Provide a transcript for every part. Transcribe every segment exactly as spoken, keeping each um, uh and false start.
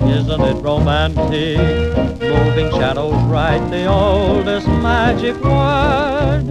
isn't it romantic? Moving shadows write the oldest magic word.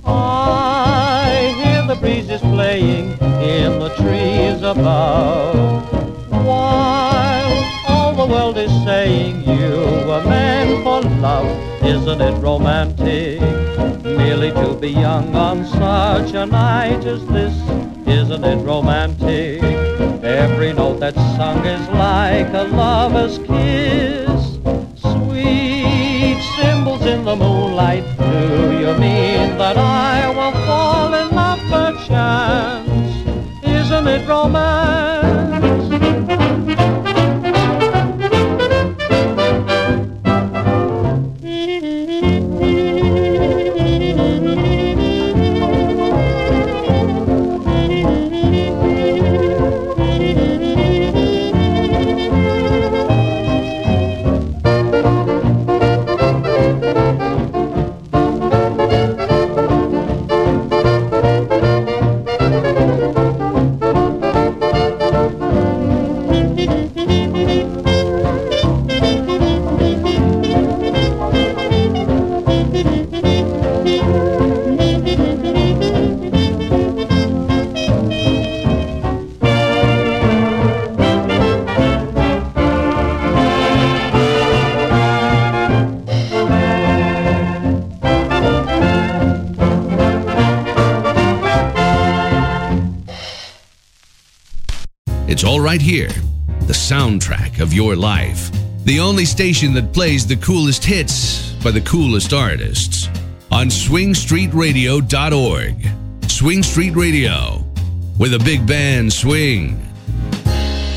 I hear the breezes playing in the trees above, while all the world is saying you were meant for love. Isn't it romantic? Merely to be young on such a night as this. Isn't it romantic? Every note that's sung is like a lover's kiss. Sweet cymbals in the moonlight, do you mean that I will fall in love perchance? Isn't it romance? It's all right here, the soundtrack of your life. The only station that plays the coolest hits by the coolest artists on swing street radio dot org. Swing Street Radio, where the big band swing.